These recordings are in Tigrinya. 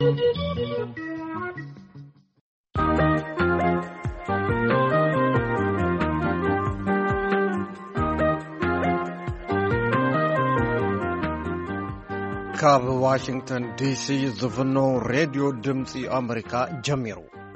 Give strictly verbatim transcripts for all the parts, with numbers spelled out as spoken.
ካብ ዋሽንግተን ዲሲ ዝፍኖ ሬድዮ ድምፂ ኣሜሪካ ጀሚሩ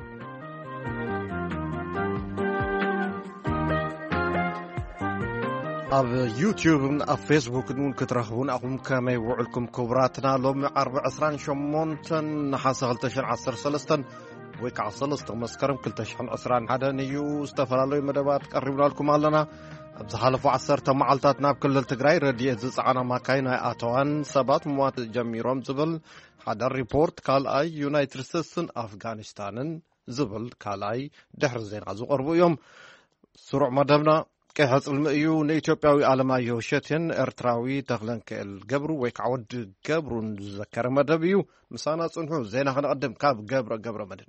ኣብ ዩቲዩብን ኣብ ፌስቡክን ክትረኽቡን ኣኹም ከመይ ውዕልኩም ክቡራትና ሎሚ ዓርቢ عشرين وثمانية ናሓሰ ክልተ ሺህ ዓሰርተ ሰለስተ ወይ ከዓ ሰለስተ መስከረም ክልተ ሺህ عشرين وواحد እዩ ዝተፈላለዩ መደባት ቀሪብናልኩም ኣለና ኣብ ዝሓለፉ ዓሰርተ መዓልታት ናብ ክልል ትግራይ ረድኤት ዝፀዓና ማካይን ናይ ኣተዋን ሰባት ሞት ጀሚሮም ዝብል ሓደ ሪፖርት ካልኣይ ዩናይትድ ስቴትስን ኣፍጋኒስታንን ዝብል ካልኣይ ድሕሪ ዜና ዝቐርቡ እዮም ስሩዕ መደብና كحصل مئيو نيتوبياوي علمايو شتين ارتراوي تغلنكل قبرو ويك عود قبرو نذكر مدبيو مسانا صنحو زينا هنقدم كاب قبر قبر مدن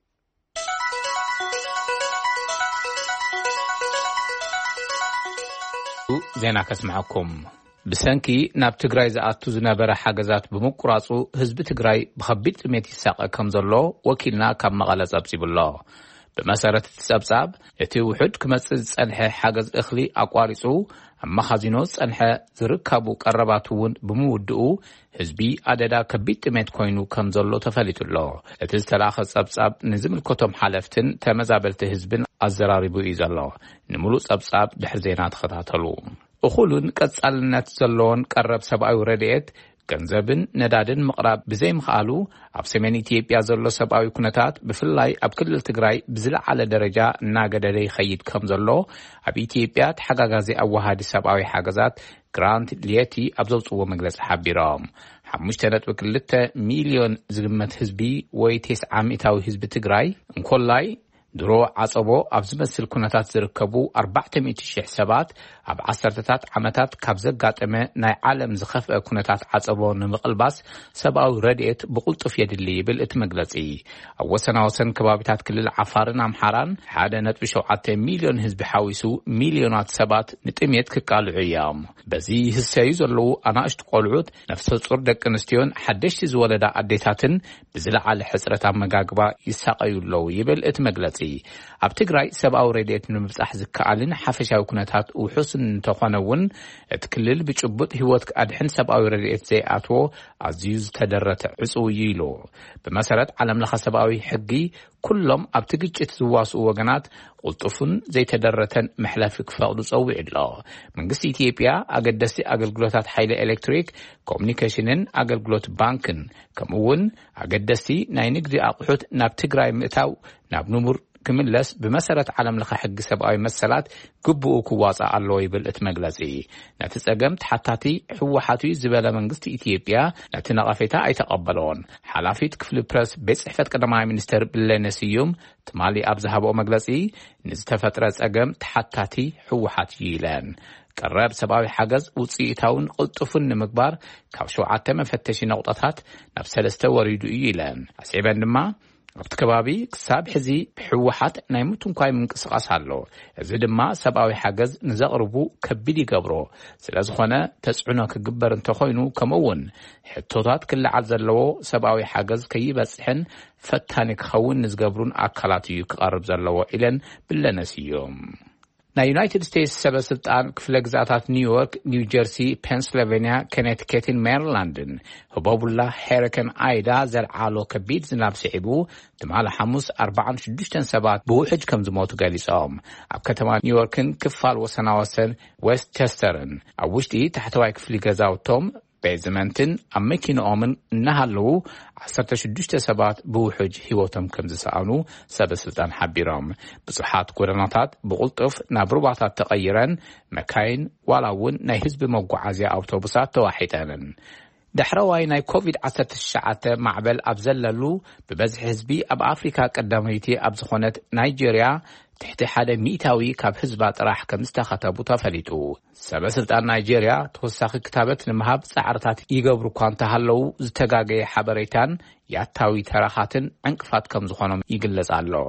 زينا كسمعكم بسنكي ناب تግራይ زاتو ዝነበረ ሓገዛት بمقراصو ህዝቢ ትግራይ بخبيت ميت يساق كم زلو وكيلنا كاب مقاله صبصيبሎ بمسارة السبساب يتي وحد كمصل صنح حاجز اخلي اقوارصو اما خزينو صنح زركابو قرباتون بمودو حزبي عددا كبيت ميت كوينو كمزلو تفليتلو اتي تلاخ السبساب نزمل كتم حلفتن تمزابلت حزبن ازراريبو يزلو نملو سبساب دحر زينات خطاتلو اخولن قصالنت زلون قرب سبعي رديت ገንዘብን ነዳድን መቅራብ ብዘይ ምኻሉ ኣብ ሰሜን ኢትዮጵያ ዘሎ ሰብኣዊ ኩነታት ብፍላይ ኣብ ክልል ትግራይ ብዝለዓለ ደረጃ እናገደደ ይኸይድ ከም ዘሎ ኣብ ኢትዮጵያ ተሓጋጋዚ ኣዋሃዲ ሰብኣዊ ሓገዛት ግራንት ሊየቲ ኣብ ዘውፅዎ መግለፂ ሓቢሮም ሓሙሽተ ነጥቢ ክልተ ሚልዮን ዝግመት ህዝቢ ወይ ተስዓተ ሚእታዊ ህዝቢ ትግራይ እንኮላይ ድሮ ዓጸቦ ኣብ ዝመስል ኩነታት ዝርከቡ ኣርባዕተ ሚእቲ ሽሕ ሰባት ኣብ ዓሰርተታት ዓመታት ካብ ዘጋጠመ ናይ ዓለም ዝኸፍአ ኩነታት ዓጸቦ ንምቕልባስ ሰብኣዊ ረድኤት ብቁልጡፍ የድሊ ይብል እቲ መግለፂ ኣብ ወሰናወሰን ከባቢታት ክልል ዓፋርን ኣምሓራን ሓደ ነጥቢ ሸውዓተ ሚልዮን ህዝቢ ሓዊሱ ሚልዮናት ሰባት ንጥሜት ክቃልዑ እዮም በዚ ህሰዩ ዘለዉ ኣናእሽቲ ቆልዑት ነፍሰ ጡር ደቂ ኣንስትዮን ሓደሽቲ ዝወለዳ ኣዴታትን ብዝለዓለ ሕፅረት ኣመጋግባ ይሳቀዩለው ይብል እቲ መግለፂ ኣብ ትግራይ ሰብኣዊ ረድኤት ንምብጻሕ ዝከኣልን ሓፈሻዊ ኩነታት ውሑስን እንተኾነውን እቲ ክልል ብጭቡጥ ህይወት ኣድሕን ሰብኣዊ ረድኤት ዘይኣትዎ ኣዝዩ ዝተደረተ ዕጹው እዩ ኢሉ ብመሰረት ዓለም ለኸ ሰብኣዊ ሕጊ ኩሎም ኣብቲ ግጭት ዝዋስኡ ወገናት ቁልጡፍን ዘይተደረተን መሕለፊ ክፈቅዱ ፀዊዑ ኣሎ መንግስቲ ኢትዮጵያ ኣገደስቲ ኣገልግሎታት ሓይሊ ኤሌክትሪክ ኮሙኒኬሽንን ኣገልግሎት ባንክን ከምኡውን ኣገደስቲ ናይ ንግዲ ኣቑሑት ናብ ትግራይ ምእታው ናብ ንሙር ክምለስ ብመሰረት ዓለም ለኸ ሕጊ ሰብኣዊ መሰላት ግብኡ ክዋፃእ ኣለዎ ይብል እቲ መግለፂ ነቲ ፀገም ተሓታቲ ሕወሓት ዝበለ መንግስቲ ኢትዮጵያ ነቲ ነቐፌታ ኣይተቐበሎን ሓላፊት ክፍሊ ፕረስ ቤት ጽሕፈት ቀዳማይ ሚኒስተር ብለነ ስዩም ትማሊ ኣብ ዝሃበኦ መግለፂ ንዝተፈጥረ ፀገም ተሓታቲ ሕወሓት ይለን ቀረብ ሰብኣዊ ሓገዝ ውፅኢታውን ቅልጡፍን ንምግባር ካብ ሸውዓተ መፈተሺ ነቁጣታት ናብ ሰለስተ ወሪዱ እዩ ይለን ኣስዒበን ድማ ኣብቲ ከባቢ ክሳብ ሕዚ ሕወሓት ናይ ምቱንኳይ ምንቅስቃስ ኣሎ እዚ ድማ ሰብኣዊ ሓገዝ ንዘቕርቡ ከቢድ ይገብሮ ስለዝኾነ ተጽዕኖ ክግበር እንተኾይኑ ከምኡውን ሕቶታት ክለዓል ዘለዎ ሰብኣዊ ሓገዝ ከይበጽሕን ፈታኒ ክኸውን ንዝገብሩን ኣካላት እዩ ክቐርብ ዘለዎ ኢለን ብለነስ እዮም ናይ ዩናይትድ ስቴትስ ሰበስልጣን ክፍለ ግዛታት ኒውዮርክ ኒው ጀርሲ ፔንስልቬንያ ኮኔቲከትን ሜሪላንድን ህቡብላ ሄሪኬን አይዳ ዘልዓሎ ከቢድ ዝናብ ስዒቡ ትማል ሐሙስ ኣርባዓ ወሽዱሽተ ሰባት ብውሕጅ ከም ዝሞቱ ገሊጾም ኣብ ከተማ ኒውዮርክን ክፋል ወሰናወሰን ዌስትቸስተርን ኣብ ውሽጢ ታሕተዋይ ክፍሊ ገዛውቶም ቤዝመንትን ኣብ መኪንኦምን እናሃለዉ ዓሰርተ ሽዱሽተ ሰባት ብውሕጅ ህይወቶም ከም ዝሰኣኑ ሰበስልጣን ሓቢሮም ብዙሓት ጎደናታት ብቁልጡፍ ናብ ሩባታት ተቐይረን መካይን ዋላ እውን ናይ ህዝቢ መጓዓዝያ ኣውቶቡሳት ተዋሒጠንን دحروای ናይ ኮቪድ ዓሰርተ ትሽዓተ ማዕበል ኣብ ዘለሉ ብበዝሒ ህዝቢ ኣብ ኣፍሪካ ቀዳመይቲ ኣብ ዝኾነት ናይጄርያ ትሕቲ ሓደ ሚእታዊ ካብ ህዝባ ጥራሕ ከም ዝተኸተቡ ተፈሊጡ ሰበስልጣን ናይጄርያ ተወሳኺ ክታበት ንምሃብ ጻዕርታት ይገብሩ እኳ እንተሃለዉ ዝተጋገየ ሓበሬታን ያታዊ ተራኻትን ዕንቅፋት ከም ዝኾኖም ይግለጽ ኣሎ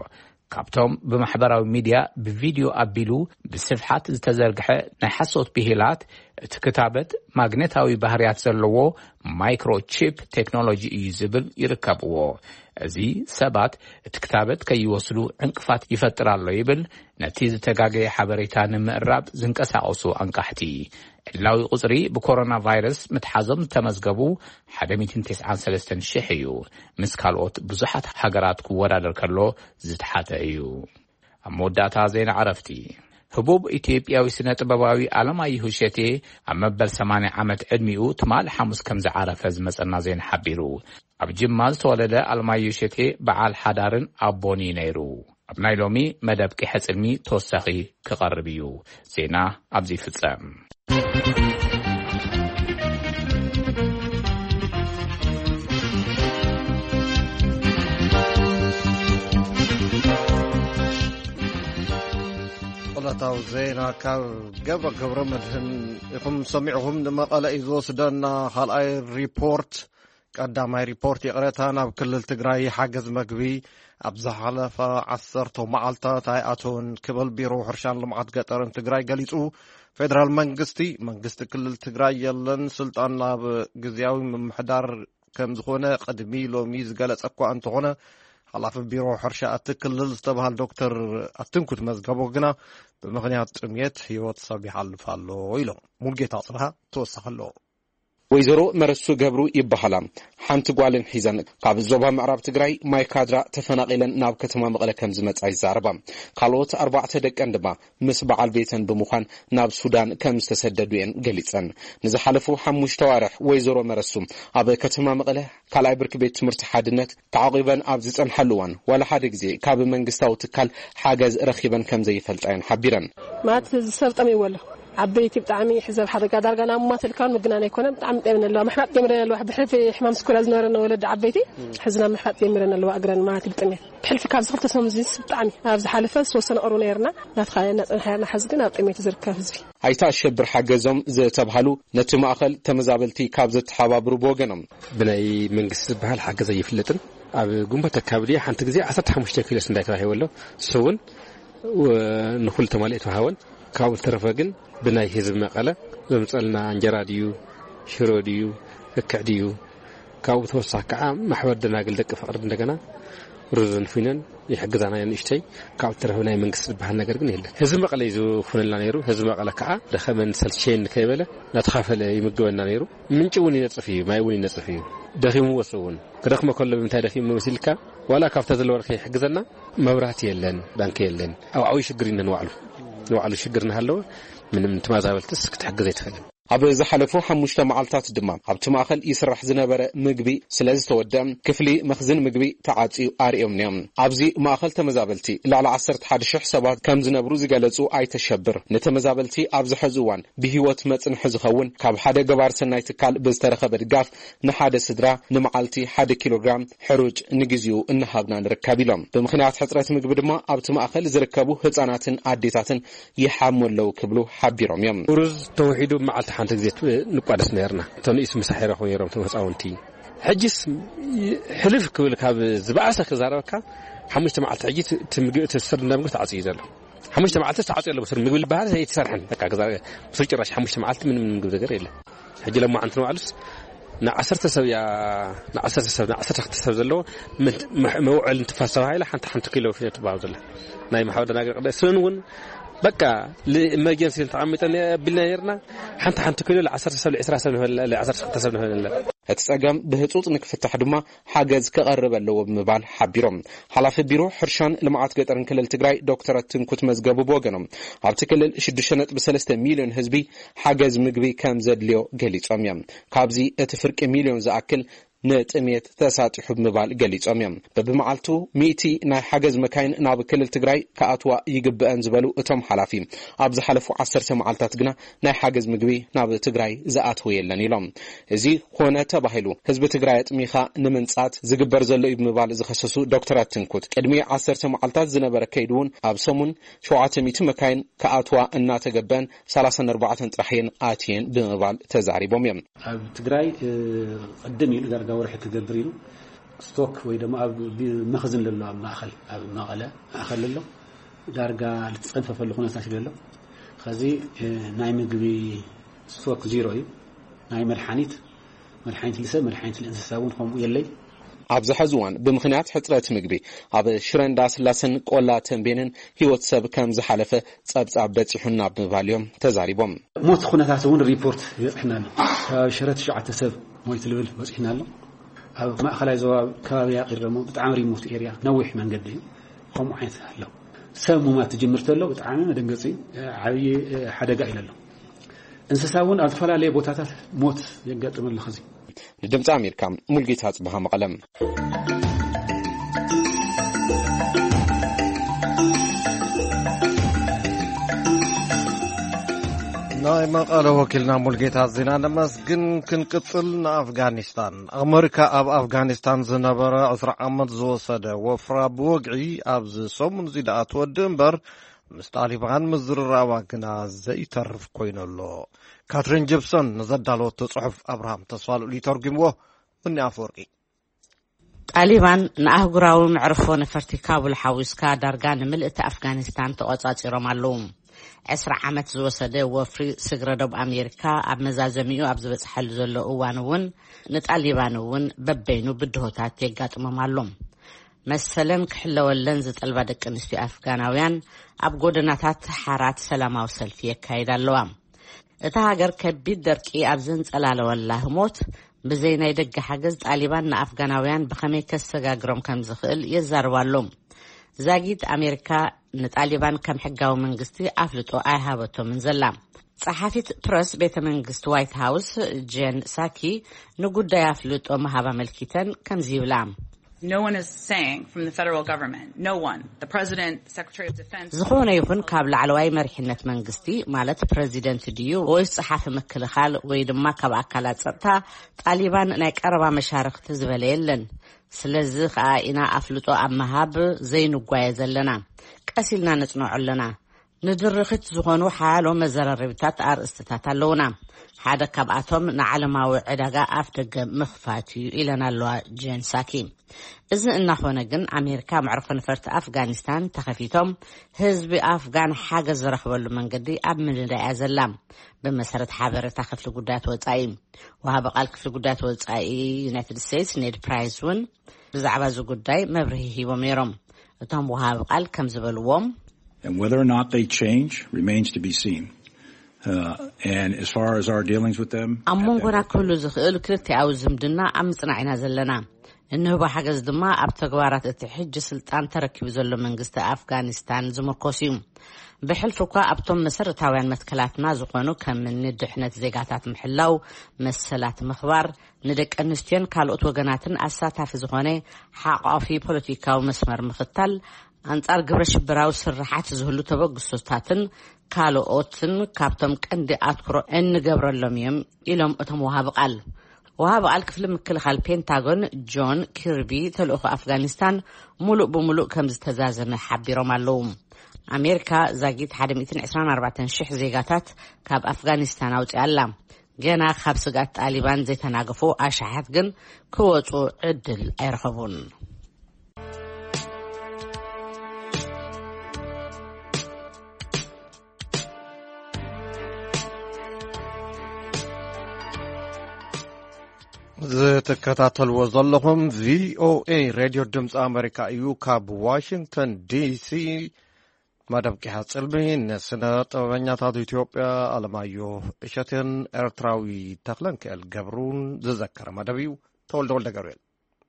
ካብቶም ብማሕበራዊ ሚድያ ብቪዲዮ ኣቢሉ ብስፍሓት ዝተዘርግሐ ናይ ሓሶት ብሂላት እቲ ክታበት ማግኔታዊ ባህርያት ዘለዎ ማይክሮቺፕ ቴክኖሎጂ እዩ ዝብል ይርከብዎ። እዚ ሰባት እቲ ክታበት ከይወስዱ ዕንቅፋት ይፈጥር ኣሎ ይብል ነቲ ዝተጋገየ ሓበሬታ ንምዕራብ ዝንቀሳቐሱ አንቃሕቲ። ዕላዊ ቁጽሪ ብኮሮና ቫይረስ ምትሓዞም ተመዝገቡ ሓደ ሚእቲ ትስዓን ሰለስተ ሽሕ እዩ። ምስ ካልኦት ብዙሓት ሃገራት ክወዳደር ከሎ ዝተሓተ እዩ። ኣብ መወዳእታ ዜና ዓረፍቲ ህቡብ ኢትዮጵያዊ ስነ ጥበባዊ ኣለማይሁ እሸቴ ኣብ መበል ሰማንያ ዓመት ዕድሚኡ ትማል ሐሙስ ከም ዝዓረፈ ዝመጸና ዜና ሓቢሩ። ኣብ ጅማ ዝተወለደ ኣለማይሁ እሸቴ በዓል ሓዳርን ኣቦኒ ነይሩ። ኣብ ናይ ሎሚ መደብ ቂሐ ጽልሚ ተወሳኺ ክቐርብ እዩ። ዜና ኣብዚ ፍጸም። قلتاو زينا كاب قبر قبر مدهن يقوم سمعهم لمقالة إزوسدنا خلقاي ريبورت قدامي ريبورت يقرأتها بكل التقراي حاجز مقبي أبزح على فعصرتو معالتا تايقاتون كبل بيرو حرشان لمعات قطرن تقراي قليتو فيدرال منقستي منقست كل التقراي يلن سلطاننا بقزياوي ممحدار كم زخونة قدمي لو ميز قالت أكوا أنتغونة حلاف بيرو حرشة أتكلل استبها الدكتور أتنكت مزقبو قنا بمغنيات أميت هيوت صبيح الفالو إلو ملقيت أصلها توسخ اللو ويزرو مرسو قبرو يبحلا حانت قوالن حيزان قاب الزوبها معراب تقراي ماي كادرا تفناقيلن ناب كتما مغلا كمزمت عيز زاربا قالوت أربعة دك اندبا مسبع البيتن بمخان ناب سودان كمز تسددوين قليتسان نزا حلفو حموش توارح ويزرو مرسو عبا كتما مغلا كالاي برك بيت مرتحادنت تعاقبا عبزيتن حلوان ولا حادق زي كاب منقستاو تكال حاجز رخيبا كمزي فلتعين حبيرا ما تسبت أمي ولا عبيتي بتعمي حزب حدا قادر قنا ما تلكان مجنان يكون بتعمي من الله محمد جمرنا الله بحلف حمام سكول أزنورنا ولد عبيتي حزنا محمد جمرنا الله أجرن ما تبتني بحلف كاب صرت اسمه زيس بتعمي هذا حلفة وصلنا أرونيرنا لا تخيلنا نحن حزقنا بتعمي تزرك حزبي أيتا الشبر حجزهم زي تبهلو نتم أخل تمزابلتي كابزت حباب ربوجنم بناي من قصة بهال حاجة زي فلتن أب جنبة الكابدية حنت جزء عصت حمش تكيل سندايت راهي ولا سون ونخل تمالئت وهاون كابل ترفقن بناي حزب مقالة بمسألنا عن جراديو شروديو كعديو كاو توسع كعام محور دناقل دك فقرد دقنا رزن فينن يحجزنا ينشتي كاو ترفنا من قصد بهالنا قرقني هلا حزب مقالة يزو فن لنا نيرو حزب مقالة كعا دخمن سلشين كيبله نتخاف له يمجونا نيرو من جوني نصفيه ما يوني نصفيه دخيم وصون كرخم كل بمتى دخيم مسلكا ولا كافت الورق يحجزنا مبرات يلن بنك يلن أو عويش قرينا نوعله نوعله شقرنا هلو من متمازابل تسك تحجز يتخلل عبر زحلفو حموشتا معالتات دما عبت ماخل يسرح زنبره مغبي سلاز تودم كفلي مخزن مغبي تعاطي اريوم نيم ابزي ماخل تمزابلتي لعلى عشرة حداشر حسابات كم زنبرو زغلصو اي تشبر نتمزابلتي ابز حزوان بهيوت مصن حزخون كاب حدا غبار سناي تكال بزترخه بدغاف نحاده سدرا نمعالتي واحد كيلوغرام حروج نغزيو انهابنا نركابيلوم بمخنيات حصرات مغبي دما عبت ماخل زركبو حصاناتن اديتاتن يحاملو كبلو حبيروم يم رز توحيدو معالت حانت جزيت نقادس نيرنا تون اسم سحيره خو يرم تمصاونتي حجس حلف كل كاب زبعسه خزاربكا حمش معالت حجيت تمغي تسر نمغ تعصي زلو حمش معالت تعصي يلا بسر مغبل بحال هي تسرحن بقى غزار سوچراش حمش معالت من من غدغر يلا حجي لما انت نوعلس نا عشرة سب يا نا عشرة سب نا عشرة سب زلو موعل انتفاصها هاي لحنت حنت كيلو في تباو زله ناي محاوده ناقر سنون بقى لإمرجنسي تعمتنا بالنيرنا حنت حنت كله العصر سبع العشرة سبع العصر ستة سبع هتسأجم بهتوت إنك فتح دما حاجز كقرب اللو بمبال حبيرم حلاف البيرو حرشان لمعات قطرن كل التجراي دكتورة تنكت مزجاب بوجنم عبتكل شدشنت بسلسة مليون هزبي حاجز مجبي كام زد ليو قليت أميم كابزي اتفرق مليون زأكل نتميت تسعة حب مبال قليت أميم ببمعلتو ميتي نا حاجز مكاين ناب كل التجراي كأتوا يجب أنزبلو اتم حلافيم أبز حلفو عصر سمعلتات جنا نا حاجز مجبي ناب التجراي زأتوا يلنيلهم زي هنا تبهلو حزب التجراي ميخا نمنصات زجبر زلو ابن مبال زخصصو دكتورات تنكوت قدمي عصر سمعلتات زنبر كيدون أبسمون شوعة ميت مكاين كأتوا النا تجبان ثلاثة أربعة طرحين آتين بمبال تزاري بوميم التجراي قدمي درجة ورح تدبرينه ستوك ويدم أب مخزن لله مأخل أب مغلا أخل له دارجا لتصنف في اللخونة ساشل له خزي نايم جبي ستوك زيروي نايم الحانيت ملحانيت لسه ملحانيت الإنسان هم يلي ኣብዚ ሕዚ እዋን ብምኽንያት ሕፅረት ምግቢ ኣብ ሽረንዳ ስላሰን ቆላ ተንቤንን ህይወት ሰብ ከም ዝሓለፈ ጸብጻብ በፂሑና ብምባልዮም ተዛሪቦም ሞት ኩነታት እውን ሪፖርት ይጽሕና ኣሎ ካብ ሽረት ሸዓተ ሰብ ሞት ልብል በፂሕና ኣሎ ኣብ ማእኸላይ ዞባ ከባቢ ያቂር ደሞ ብጣዕሚ ሪሞት ኤርያ ነዊሕ መንገዲ ከምኡ ዓይነት ኣሎ ሰብ ሙማት ትጅምር ተሎ ብጣዕሚ መደንገፂ ዓብዪ ሓደጋ ኢለ ኣሎ እንስሳ እውን ኣብ ዝተፈላለዩ ቦታታት ሞት የጋጥም ኣሎ ኸዚ ንድምፂ ኣሜሪካ ሙልጌታ ጽባህ መቐለም ናይ መቐለ ወኪልና ሙልጌታ ዜና ነመስግን ክንቅጽል ንኣፍጋኒስታን ኣሜሪካ ኣብ ኣፍጋኒስታን ዝነበረ عشرة ዓመት ዝወሰደ ወፍራ ብወግዒ ኣብዚ ሰሙን እዚ ደኣ ትወድእ እምበር ምስ ጣሊባን ምዝርራባ ግና ዘይተርፍ ኮይኑ ኣሎ ካትሪን ጂፕሰን ንዘዳለወቶ ጽሑፍ ኣብርሃም ተስፋልኡ ይተርጉምዎ እኒ ኣፈወርቂ ጣሊባን ንኣህጉራዊ ምዕርፎ ነፈርቲ ካቡል ሓዊስካ ዳርጋ ንምልእቲ ኣፍጋኒስታን ተቆጻጺሮም ኣለዉ عشرة ዓመት ዝወሰደ ወፍሪ ስግረ ደቡብ ኣሜሪካ ኣብ መዛዘሚኡ ኣብ ዝበጽሐሉ ዘሎ እዋን እውን ንጣሊባን እውን በበይኑ ብድሆታት የጋጥሞም ኣሎ መሰለን ክሕለወለን ዝጠልባ ደቂ ኣንስትዮ ኣፍጋናውያን ኣብ ጎደናታት ሓራት ሰላማዊ ሰልፊ የካይዳ ኣለዋ እታ ሃገር ከቢድ ደርቂ ኣብ ዘንጸላለወላ ህሞት ብዘይ ናይ ደገ ሓገዝ ጣሊባን ንኣፍጋናውያን ብኸመይ ከሰጋግሮም ከም ዝኽእል የዛርባሎም ዛጊት ኣሜሪካ ንጣሊባን ከም ሕጋዊ መንግስቲ ኣፍልጦ ኣይሃበቶምን ዘላ ጸሓፊት ፕረስ ቤተ መንግስቲ ዋይት ሃውስ ጄን ሳኪ ንጉዳይ ኣፍልጦ መሃባ መልኪተን ከም ዝይብላ No one is saying from the federal government, no one, the president, the secretary of defense. ዝኾነ ይኹን ካብ ላዕለዋይ መሪሕነት መንግስቲ ማለት ፕሬዚደንት ድዩ ወይ ጸሓፊ ምክልኻል ወይ ድማ ካብ ኣካላት ጸጥታ ጣሊባን ናይ ቀረባ መሻርክቲ ዝበለ የለን ስለዚ ከዓ ኢና ኣፍልጦ ኣብ መሃብ ዘይንጓየ ዘለና ቀሲልና ነጽንዖ ኣለና ንድርኽት ዝኾኑ ሓያሎ መዘራረቢታት ኣርእስትታት ኣለውና ሓደ ካብኣቶም ንዓለማዊ ዕዳጋ ኣፍ ደገ ምኽፋት እዩ ኢለና ኣለዋ ጄን ሳኪ እዚ እናኾነ ግን ኣሜሪካ ምዕርፎ ነፈርቲ ኣፍጋኒስታን ተኸፊቶም ህዝቢ ኣፍጋን ሓገዝ ዝረኽበሉ መንገዲ ኣብ ምልዳያ ዘላ ብመሰረት ሓበሬታ ክፍሊ ጉዳያት ወጻኢ ወሃቢ ቃል ክፍሊ ጉዳያት ወጻኢ ዩናይትድ ስቴትስ ኔድ ፕራይስ እውን ብዛዕባ እዚ ጉዳይ መብርሂ ሂቦም ነይሮም እቶም ወሃቢ ቃል ከም ዝበልዎም And whether or not they change remains to be seen. Uh, and as far as our dealings with them... ኣሞንጎና ክህሉ ዝኽእል ክልቲኣዊ ዝምድና ኣብ ምጽናዕ ኢና ዘለና እንህቦ ሓገዝ ድማ ኣብ ተግባራት እቲ ሕጂ ስልጣን ተረኪቡ ዘሎ መንግስቲ ኣፍጋኒስታን ዝምርኮስ እዩ ብሕልፊ እኳ ኣብቶም መሰረታውያን መትከላትና ዝኾኑ ከም ንድሕነት ዜጋታት ምሕላው መሰላት ምኽባር ንደቂ ኣንስትዮን ካልኦት ወገናትን ኣሳታፊ ዝኾነ ሓቋፊ ፖለቲካዊ መስመር ምኽታል አንጻር ግብረ ሽብራዊ ስራሓት ዝህሉ ተበግሶታትን ካልኦትን ካብቶም ቀንዲ ኣትኩሮ እንገብረሎም እዮም ኢሎም እቶም ወሃቢ ቃል ወሃቢ ቃል ክፍሊ ምክልኻል ፔንታጎን ጆን ኪርቢ ተልእኾ ኣፍጋኒስታን ሙሉእ ብሙሉእ ከም ዝተዛዘመ ሓቢሮም ኣለዉ ኣሜሪካ ዛጊት one hundred twenty-four ሽሕ ዜጋታት ካብ ኣፍጋኒስታን ኣውፅኣ ኣላ ገና ካብ ስጋት ጣሊባን ዘይተናገፉ ኣሽሓት ግን ክወፁ ዕድል ኣይረኸቡን ዝትከታተልዎ ዘለኹም ቪኦኤ ሬድዮ ድምፂ ኣሜሪካ እዩ ካብ ዋሽንግተን ዲሲ መደብ ቂሓ ጽልሚ ንስነ ጥበበኛታት ኢትዮጵያ ኣለማዮ እሸትን ኤርትራዊ ተክለን ክእል ገብሩን ዝዘከረ መደብ እዩ ተወልደ ወልደ ገብርኤል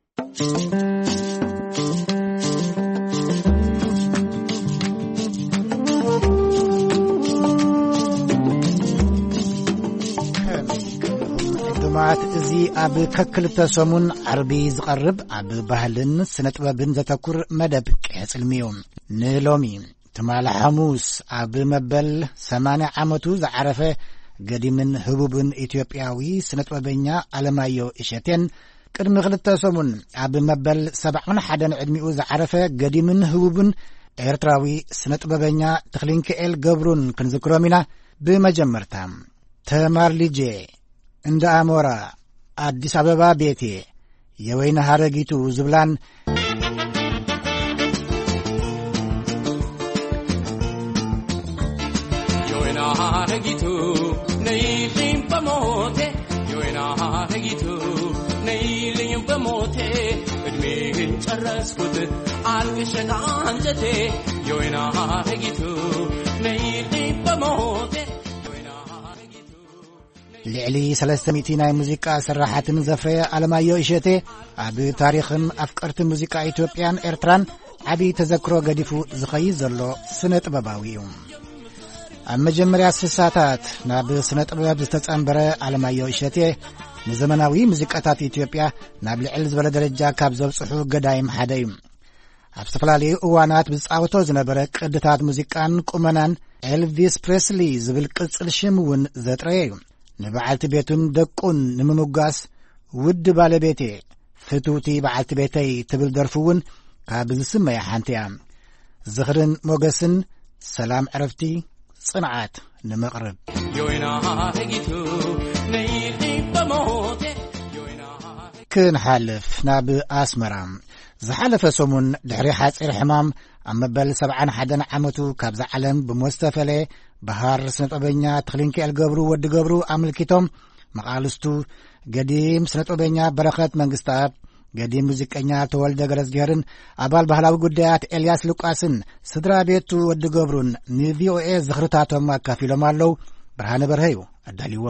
ማት እዚ ኣብ ከክልተ ሰሙን ዓርቢ ዝቐርብ ኣብ ባህልን ስነ-ጥበብን ዘተኩር መደብ ቅጽልሚ እዩ ንሎሚ ትማል ሐሙስ ኣብ መበል ሰማንያ ዓመቱ ዝዓረፈ ገዲምን ህቡብን ኢትዮጵያዊ ስነ-ጥበበኛ ኣለማዮ እሸቴን ቅድሚ ክልተ ሰሙን ኣብ መበል ሰብዓ ወሓደ ዕድሚኡ ዝዓረፈ ገዲምን ህቡብን ኤርትራዊ ስነ-ጥበበኛ ተክሊንክኤል ገብሩን ክንዝክሮም ኢና ብመጀመርታ ተማር ልጄ እንደ አሞራ አዲስ አበባ ቤቴ የወይና ሐረጊቱ ዝብላን የወይና ሐረጊቱ ነይልኝ በሞቴ የወይና ሐረጊቱ ነይልኝ በሞቴ እድሜን ጨረስኩት አልቅሸት አንጀቴ የወይና ሐረጊቱ ነይልኝ በሞቴ ልዕሊ ሰለስተ ሚእቲ ናይ ሙዚቃ ስራሓትን ዘፍረየ ኣለማዮ እሸቴ ኣብ ታሪኽን ኣፍቀርቲ ሙዚቃ ኢትዮጵያን ኤርትራን ዓብዪ ተዘክሮ ገዲፉ ዝኸይድ ዘሎ ስነ ጥበባዊ እዩ። ኣብ መጀመርያ ስሳታት ናብ ስነ ጥበብ ዝተጸንበረ ኣለማዮ እሸቴ ንዘመናዊ ሙዚቃታት ኢትዮጵያ ናብ ልዕል ዝበለ ደረጃ ካብ ዘብጽሑ ገዳይም ሓደ እዩ። ኣብ ዝተፈላለዩ እዋናት ብዝጻወቶ ዝነበረ ቅድታት ሙዚቃን ቁመናን ኤልቪስ ፕሬስሊ ዝብል ቅጽል ሽም እውን ዘጥረየ እዩ። ንበዓልቲ ቤቱን ደቁን ንምምጓስ ውድ ባለቤቴ ፍቱቲ በዓልቲ ቤተይ ትብል ደርፉ እውን ካብ ዝስመያ ሓንቲ እያ። ዝኽርን ሞገስን ሰላም ዕረፍቲ ጽንዓት ንምቕርብ ክንሓልፍ ናብ ኣስመራ ዝሓለፈ ሰሙን ድሕሪ ሓፂር ሕማም ኣብ መበል ሰብዓን ሓደን ዓመቱ ካብዚ ዓለም ብሞት ዝተፈለየ ባህር ስነ ጥበበኛ ተኽሊንኪኤል ገብሩ ወዲ ገብሩ ኣመልኪቶም መቓልስቱ ገዲም ስነ ጥበበኛ በረኸት መንግስታት ገዲም ሙዚቀኛ ተወልደ ገረዝጌርን ኣባል ባህላዊ ጉዳያት ኤልያስ ሉቃስን ስድራ ቤቱ ወዲ ገብሩን ንቪኦኤ ዝኽርታቶም ኣካፊሎም ኣለው። ብርሃነ በርሀ እዩ ኣዳሊዎ።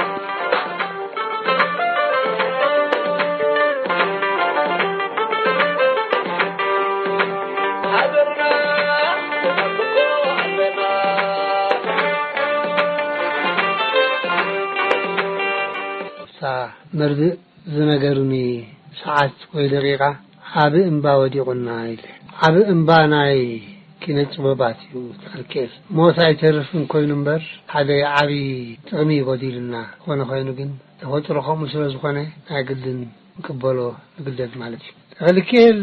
مرد زنگرونی ساعت و دقیقه عب انبا ودیقنا ایل عب انبا نای كنت بباتيو تركيز موسى يترفن كوينن بر هذا عبي تغمي بديلنا وانا خاينو جن تفطر خمس رزقنا اقدن نقبلو نقدر مالتي الكيل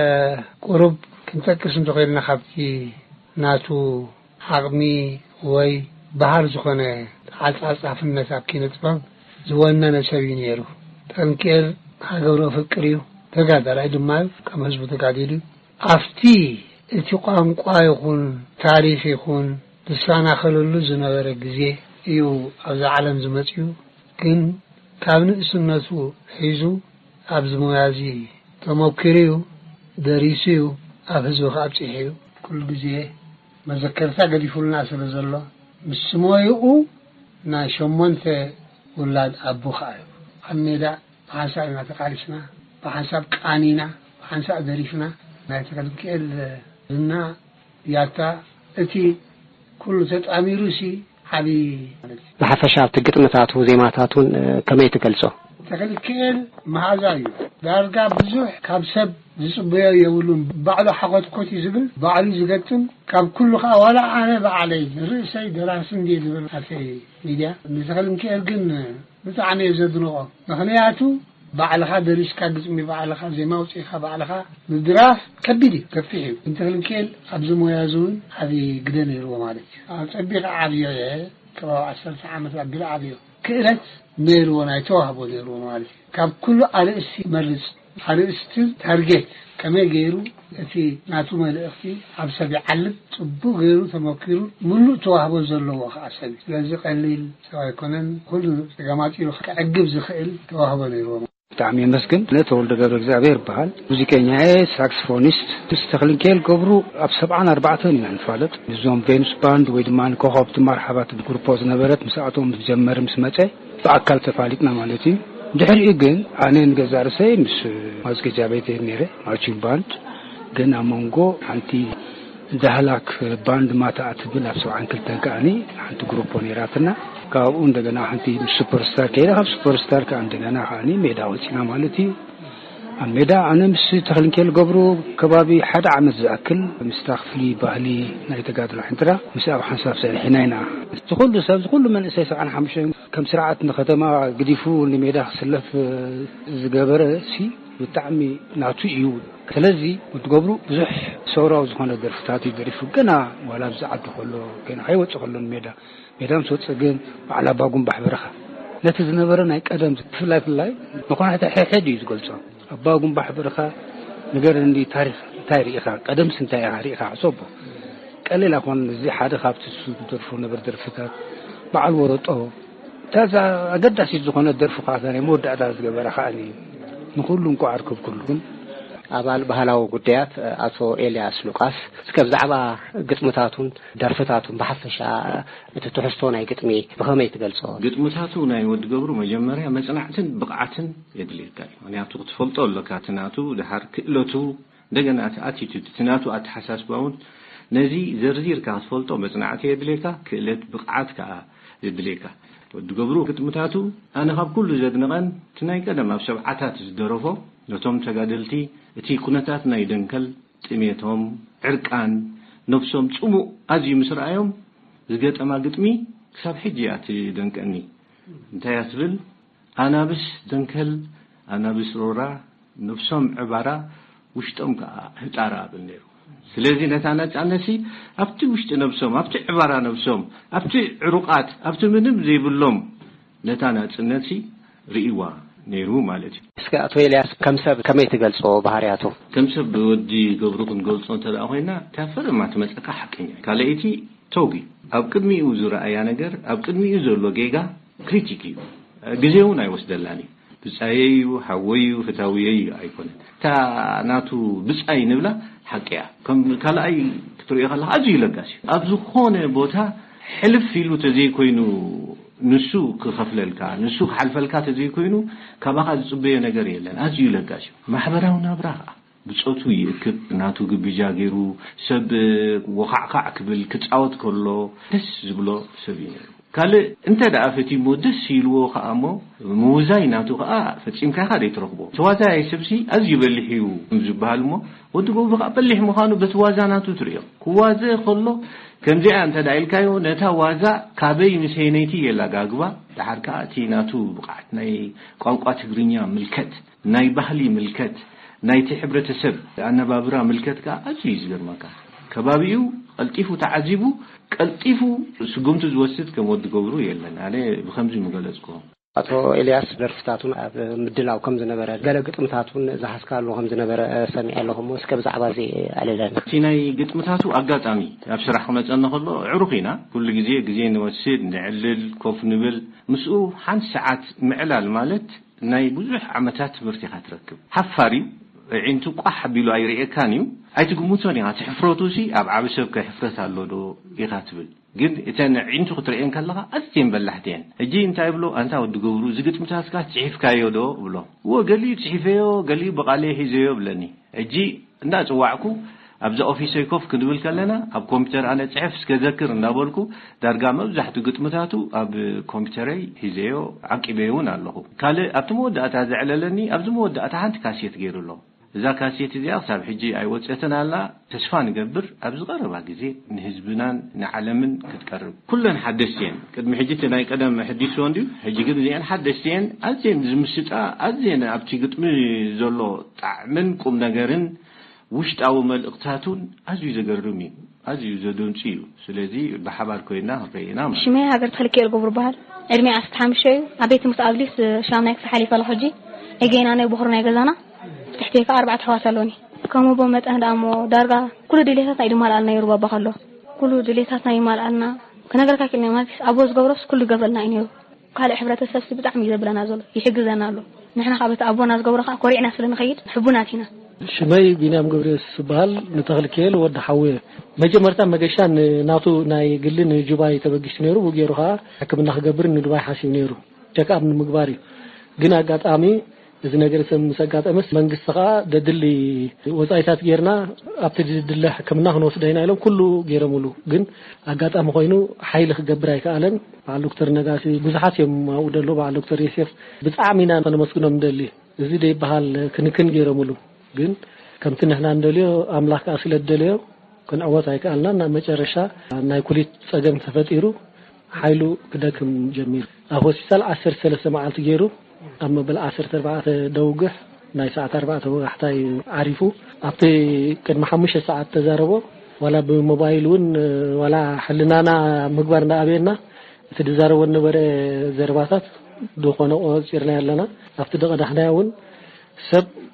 قرب كنت كسم تغيرنا خبتي ناتو حقمي وي بحر زقنا عصعص الناس كنت بان زوانا نسوين يرو تنكيل هاغورو فكريو تقادر ايدمال كما حزب تقاديلو افتي እቲ ቋንቋ ይኹን ታሪኽ ይኹን ተሳናኸለሉ ዝነበረ ግዜ እዩ ኣብዚ ዓለም ዝመጽዩ ግን ካብ ንእስነቱ ሒዙ ኣብዚ ሞያዚ ተሞክሪዩ ደሪሲዩ ኣብ ህዝቢ ካብጽሑ ኩሉ ግዜ መዘከርታ ገዲፉልና ስለ ዘሎ ምስ ሞይኡ ናይ ሸሞንተ ውላድ ኣቦኻ እዩ ኣብ ሜዳ ብሓንሳብ ተቃሊስና ብሓንሳብ ቃኒና ብሓንሳብ ደሪፍና ናይ ተከልከል እና ያታ እቲ ኩሉ ተጣሚሩሲ ሓቢ በሐፈሻው ትግጥመታቱ ዜማታቱን ከመይ ተገልጾ ተከልከል ማዛዩ ዳርጋ ብዙሕ ካብ ሰብ ዝጽበዮ የብሉን ባዕሉ ሓቆት ኮት ይዝብል ባዕሉ ዝገጥም ካብ ኩሉ ኸዋላ ኣነ ባዕለይ ርእሰይ ደራስ እንዴ ዝብል ኣፈ ሚድያ ንተከልከል ግን ብጣዕሚ ዘድንቆ ምክንያቱ بعلها دريس كاغزمي بعلها زي ما وصيخه بعلها مدراف كبدي كفيه انت لكيل ابز مويازون هذه قدن يرو مالك اطبيق عاديه كوا عشرة عامات قبل عاديه كيرت نيرو نايتوها بو نيرو مالك كاب كل على اسي مرز على استل تارجت كما غيرو في ناتو مالختي ابسبي علب طبو غيرو تمكرو ملو توهبو زلو خاصه لازم قليل سواء كنن كل جماعتي كعجب زخيل توهبو نيرو تعمي مسكن لا تولد قبل زعبير بحال موسيقى ساكسفونيست تستخدم كيل قبرو اب سبعة أربعة يعني فالت زوم فينوس باند ويدمان كوهبت مرحبات الجروبوز نبرت مساعتهم تجمر مسمعه فاكل تفاليتنا مالتي دحري ግን አኔ እንገዛርሰይ ምስ ማዝገጃ ቤት ነረ ማርቺንግ ባንድ ግን አሞንጎ አንቲ ዛህላክ ባንድ ማታአት ብል አብሰው አንክል ተጋኒ አንተ ግሩፕ ሆነራትና ካው እንደገና አንቲ ሱፐርስታር ከይራ ካብ ሱፐርስታር ከአንደገና ሃኒ ሜዳ ወጪና ማለቲ አን ሜዳ አንምስ ተخلንከል ገብሩ ከባቢ ሓደ ዓመት ዝአክል ምስተኽፍሊ ባህሊ ናይ ተጋድሎ ሕንትራ ምሳብ ሓንሳብ ሰልሕናይና ኩሉ ሰብ ኩሉ መንእሰይ ሰዓን ሓሙሽተ ከም ስርዓት ንከተማ ግዲፉ ንሜዳ ክስለፍ ዝገበረ ሲ ብጣዕሚ ናቱ እዩ ስለዚ ወትገብሩ ብዙሕ ሰውራው ዝኾነ ደርፍታት ይደርፉ ገና ወላ ብዛዓዱ ከሎ ገና ሃይወጽ ከሎ ሜዳ ሜዳም ሰውጽ ግን ባዕላ ባጉም ባሕበረኻ ነቲ ዝነበረ ናይ ቀደም ፍላይ ፍላይ መኮናት ሕድ እዩ ዝገልጾ أباهم بحبرخا نقدر عندي تاريخ تاريخ قدم سنتين تاريخ عصبه قال لي أخوان زي حدا خابت السود درفونا بردرفتات بعد ورطه تازا قد أسيز زخنا درفو خاطري مود أداز قبل خالي نقولهم كعركب كلهم أبال بهلاو قديات أتو إلياس لوكاس سكب زعبا قسمتاتون درفتاتون بحفشا تتحسون أي قسمي بهم يتقلصون قسمتاتون أي ودقبرو مجمريا مصنعتن بقعتن يدليك يعني أتو تفلطوا لكاتناتو لحر كلتو دغنا اتيتود تناتو اتحساس باون نزي زرزير كاسفلطو مصنعت يدليكا كلت بقعت كا يدليكا ودقبرو قسمتاتو أنا خاب كل زدنقن تناي قدم أب سبعتات زدرفو لتوم تقادلتي اتي كنتاتنا يدنكل تميتهم عرقان نفسهم صمو ازي مسرعيهم زغت ما قطمي حساب حجياتي دنكني انت ياسبل انا بس دنكل انا بس رورا نفسهم عباره وشتم هطارا بنيرو ስለዚህ ነታናጭ አነሲ አፍቲ ውሽጥ ነብሶም አፍቲ ዕባራ ነብሶም አፍቲ ዕሩቃት አፍቲ ምንም ዘይብሎም ነታናጭነሲ ሪኢዋ ነይሩ ማለት እስከ አቶ ኤልያስ ከምሰብ ከመይ ተገልጾ ባህሪያቱ ከምሰብ ወዲ ገብሩን ገልጾ ተዳኾይና ታፈርማ ተመጸካ ሐቀኛ ካለይቲ ተውጊ ኣብ ቅድሚኡ ዝራእያ ነገር ኣብ ቅድሚኡ ዘሎ ጌጋ ክሪቲክ እዩ ግዜውን አይወስደላኒ ብጻየዩ ሓወዩ ፍታውየዩ አይኮነ ታ ናቱ ብጻይ ንብላ حقيا كم كلا أي تريخ الله أزي لقاسي أبزو خونه بوتا حلف فيلو تزي كوينو نسو كخفللكا نسو حلفلكا تزي كوينو كباقا زبية نقري لن أزي لقاسي محبراونا براها بصوتو يكب ناتو قبجاقيرو سب وقعقع كبل كتعوت كله تس زبلو سبينيرو قال انت دعفتي مودس يلو خامو موزاي ناتو خا فتيم كا خدي تركبو توازا يسبسي ازي بلحيو مزبالمو ودغو بقى بلح مخانو بتوازا ناتو تريو كوازا خلو كنجي انت دايلكايو نتا وازا كابي مسينيتي يلاغاغبا دحركاتي ناتو بقعت ناي قانقا تغرينيا ملكت ناي بحلي ملكت ناي تحبرتسب انا بابرا ملكت كا ازي زغرمكا كبابيو قلطيفو تعذيبو قلطيفو سغمت زوسد كمود غبرو يلن علي بخمزي مغلصكو አቶ ኤልያስ ደርፍታቱን ኣብ ምድላው ከም ዝነበረ ገለ ግጥምታቱን ዛሐስካሉ ከም ዝነበረ ሰሚዓለሁም እስከ ብዛዕባ ዚ አለለን ሲናይ ግጥምታቱ አጋጣሚ ኣብ ስራሕ መጸነ ከሎ ዕሩቂና ኩሉ ግዜ ግዜ ንወስድ ንዕልል ኮፍ ንብል ምስኡ ሓን ሰዓት ምዕላል ማለት ናይ ብዙሕ ዓመታት ትምህርቲ ካትረክብ ሓፋሪ ዒንቱ ቋሕ ቢሉ ኣይርኤካንዩ ኣይትግሙቶን ኢኻ ትሕፍረቱሲ ኣብ ዓብሰብ ከሕፍረት ኣሎዶ ኢኻ ትብል ግን እተን ዒንቱ ክትርኤን ከለኻ ኣስቴን በላሕቴን እጂ እንታይ ብሎ አንታ ወዲ ገብሩ ዝግጥምታትካ ጽሒፍካዮ ዶ ብሎ ወገሊ ጽሒፈዮ ገሊ በቃለ ሂዘዮ ብለኒ እጂ እንዳ ጽዋዕኩ ኣብዛ ኦፊሰይ ኮፍ ክንብል ከለና ኣብ ኮምፒውተር ኣነ ጽሒፍ እስከዘክር እንዳበልኩ ዳርጋ መብዛሕቱ ግጥምታቱ ኣብ ኮምፒውተረይ ሂዘዮ ዓቂበዩን ኣለኹ ካለ ኣብቲ መወዳእታ ዘዕለለኒ ኣብዚ መወዳእታ ሓንቲ ካሴት ገይሩሎ እዛ ካሴት እዚኣ ሳብ ሕጂ ኣይወጽተናላ ተስፋ ንገብር ኣብ ዝቀረባ ግዜ ንህዝብናን ንዓለምን ክትቀርብ ኩለን ሓደስቲን ቅድሚ ሕጂ ናይ ቀደም ሕዲስ ወንዲ ሕጂ ግን እዚአን ሓደስቲን ኣዝየን ዝምስጣ ኣዝየን ኣብቲ ግጥሚ ዘሎ ጣዕምን ቁም ነገርን ውሽጣዊ መልእክታቱን ኣዝዩ ዘገርም እዩ ኣዝዩ ዘደንጽ እዩ ስለዚ ብሓባር ኮይና ረይና ሽመይ ሃገር ተልከል ገብሩ ባህል ዕድሜ ዓሰርተ ሓሙሽተ እዩ ኣቤት ሙስኣብሊስ ሻምናይ ክፈሓሊፈ ለሕጂ እገና ናይ ብኽሩ ናይ ገዛና تحتيك أربعة حواسلوني كم بومت أنا أمو دارجة كل دليلات أيد مال أنا يروى بخلو كل دليلات أنا مال أنا كنا قرك كلمة ما أبوز جورس كل قبلنا إنيو قال حبرة السبس بتعمل زبلة نازل يحجزنا له نحن خابت أبونا جورس كوري ناس لنا خير حبنا فينا شماي بينام جورس بحال نتغل كيل ود حوي ما جمرت ما جشان ناتو ناي قلنا جباي تبقيش نيرو وجيروها حكمنا خجبر ندباي حاسين نيرو جاك أبن مقباري جنا قات أمي إذا نقدر نسقط أمس من قصة ددلي وزايتات غيرنا أبتدي ددله كمناه نوص دينا لهم كله غير ملو جن أقعد أم خوينو حيل خجبراي كألن على دكتور نجاسي بزحات يوم ودلوا على دكتور يوسف بتعامينا أنا مسكونا مدلي زيد بحال كنكن غير ملو جن كم تنحنا ندليو أملاك أصل الدليو كن أول زاي كألنا نمشرشة نايكوليت سجن ثفتيرو حيلو كده كم جميل أهو سال عشر سنة سمعت غيره أما بالعشر أربعة دوجح ناي ساعة أربعة وحتى عارفه أعطي كان محمش ساعة تجاربه ولا بموبايلون ولا حلنا أنا مقبرنا أبينا تجاربون نبرة زرباتات دخانة أو سيرنا لنا أفتدق دحناون سب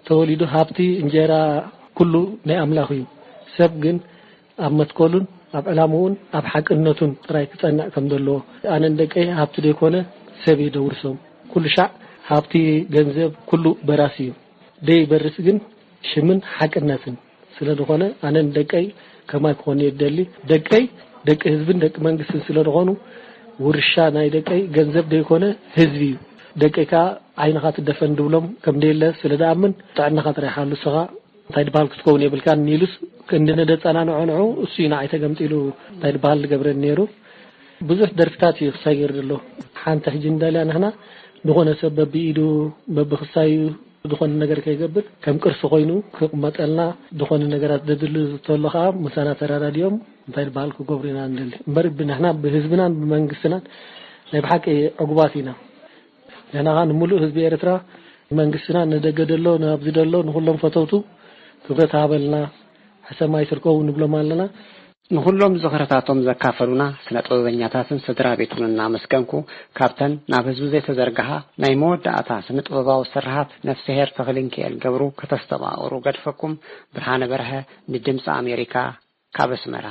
ተወሊዱ ሃብቲ እንጀራ ኩሉ ናይ ኣምላኽ እዩ ሰብ ግን ኣብ መትኮሉን ኣብ ዕላሙን ኣብ ሓቅነቱን ጥራይ ክጸንዕ ከም ዘለዎ ኣነ እንደቀይ ሃብቲ ደይኮነ ሰብ ይደውርሶም ኩሉ ሻዕ ሃብቲ ገንዘብ ኩሉ በራሲ እዩ ደይ በርስ ግን ሽምን ሓቅነትን ስለዝኾነ ኣነ እንደቀይ ከማይ ክኾን ይደሊ ደቀይ ደቂ ህዝብን ደቂ መንግስትን ስለዝኾኑ ውርሻ ናይ ደቀይ ገንዘብ ደይኮነ ህዝቢ እዩ ደቀይካ ዓይንኻ ትደፈን ድብሎም ከም ደለ ስለዳኣምን ጥዕናኻ ጥራይሓሉ ስኻ እንታይ ድባል ክትከውን ይብልካ ኒሉስ ክንድነ ደጻናንዑ እሱ ኢና ኣይተገምጢሉ እንታይ ድባል ዝገብረን ነይሩ ብዙሕ ደርፍታት ይኽሳይር ዘሎ ሓንቲ ሕጂ እንዳልያ ንሕና ንኾነ ሰብ በቢኢዱ በብኽሳዩ ዝኾነ ነገር ከይገብር ከም ቅርሲ ኮይኑ ክቕመጠልና ዝኾነ ነገራት ደድል ዝተሎ ከዓ ምሳና ተራዳድዮም እንታይ ድባል ክገብሩ ኢና ንደሊ እምበር ብንሕና ብህዝብናን ብመንግስትናን ናይ ብሓቂ ዕጉባት ኢና ንሕና ከዓ ንሙሉእ ህዝቢ ኤርትራ መንግስትና ንደገ ደሎ ናብዚ ደሎ ንኹሎም ፈተውቱ ክብረት ሃበልና ሕሰማይ ስርከው ንብሎም ኣለና ንኹሎም ዝኽረታቶም ዘካፈሉና ስነ ጥበበኛታትን ስድራ ቤቱን እናመስገንኩ ካብተን ናብ ህዝቢ ዘይተዘርግሓ ናይ መወዳእታ ስነ ጥበባዊ ስራሓት ነፍስሄር ተኽሊንክኤል ገብሩ ከተስተባቕሩ ገድፈኩም ብርሃነ በርሀ ንድምፂ ኣሜሪካ ካብ ኣስመራ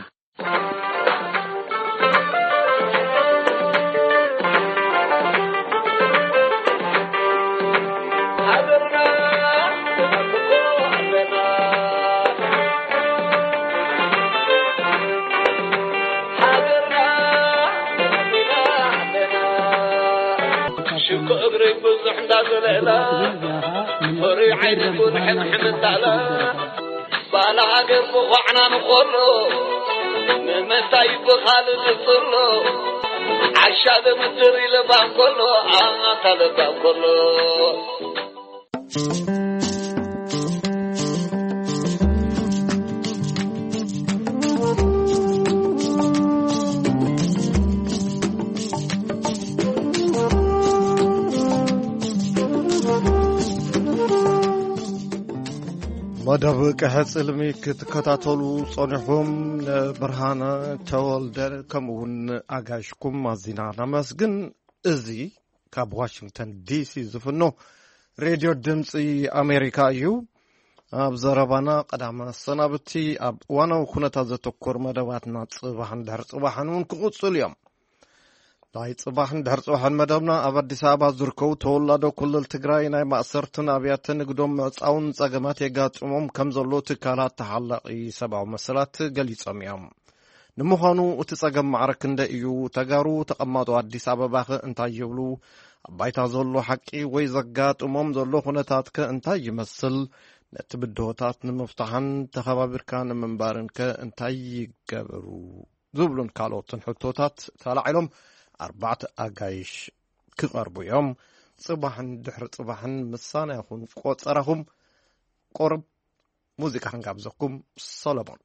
فري عين بوضح محمد على بالا عقب وعنا نخلو متى يبقى خالد يصلو عشاد مدري لبان كله انا طلبان كله መደብ ቀሕጽልሚ ክትከታተሉ ጸኒሖም ብርሃነ ተወልደ ከምኡውን ኣጋሽኩም ኣዚና ናመስግን እዚ ካብ ዋሽንግተን ዲሲ ዝፍኖ ሬድዮ ድምፂ ኣሜሪካ እዩ ኣብ ዘረባና ቀዳመ ሰናብቲ ኣብ ዋናው ኩነታት ዘተኮር መደባትና ጽባሕን ድሕሪ ጽባሕን እውን ክቕጽሉ እዮም ናይ ጽባሕን ድሕሪ ጽባሕን መደብና ኣብ ኣዲስ ኣበባ ዝርከቡ ተወላዶ ክልል ትግራይ ናይ ማእሰርትን ኣብያተ ንግዶም ምዕጻውን ጸገማት የጋጥሞም ከም ዘሎ ትካላት ተሓላቒ ሰብኣዊ መሰላት ገሊጾም እዮም ንምዃኑ እቲ ጸገም ማዕረ ክንደይ እዩ ተጋሩ ተቐማጦ ኣዲስ ኣበባ ኸ እንታይ ይብሉ ኣብ ባይታ ዘሎ ሓቂ ወይ ዘጋጥሞም ዘሎ ኩነታት ከ እንታይ ይመስል ነቲ ብድሆታት ንምፍታሕን ተኸባቢርካ ንምንባርን ከ እንታይ ይገብሩ ዝብሉን ካልኦትን ሕቶታት ተላዒሎም أربعة أجايش كقربوا يوم صباحا دحر صباحا مسانا يكون قوت صراهم قرب موسيقى هنقابزكم صلبون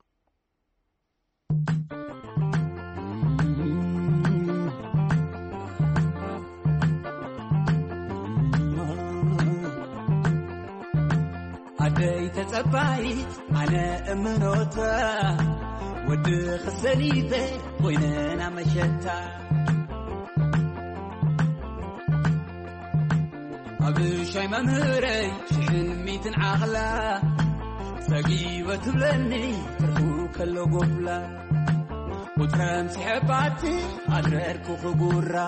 أدي تتبعي أنا أمنوتا ودي خسليبي ويننا مشتا أبشاي ممهري شحن ميتن عغلا سقيبة بلني تركو كلو قبلا وترام سحباتي أدريركو خقورا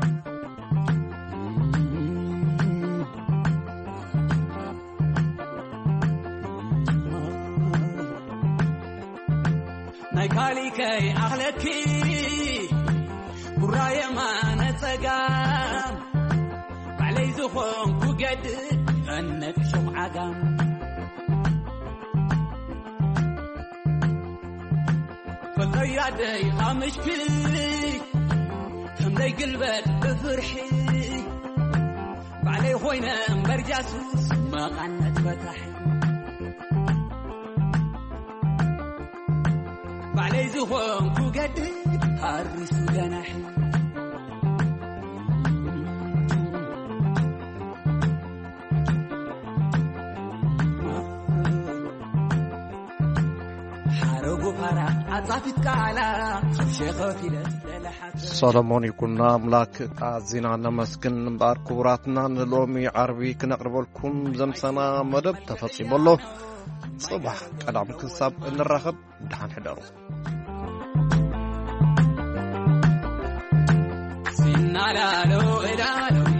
نايكالي كي أغلكي برايا ما نتقام علي زخون كوجد أنك شو عقام فالغيادي خامش كلي كم دي قلبك بفرحي بعلي خوينا برجاسوس ما قنت فتحي بعلي زخون كوجد هارسو جناحي أصافت كعلا شيخة كده ሰሎሞን ይኩና አምላክ አዚናና መስክን ባር ክቡራትና ንሎሚ ዓርቢ ክነቅርበልኩም ዘምሰና መደብ ተፈጽሞሎ صباح ቀዳም ክሳብ እንራኸብ ዳን ሕደሩ ሲናላሎ እላሎ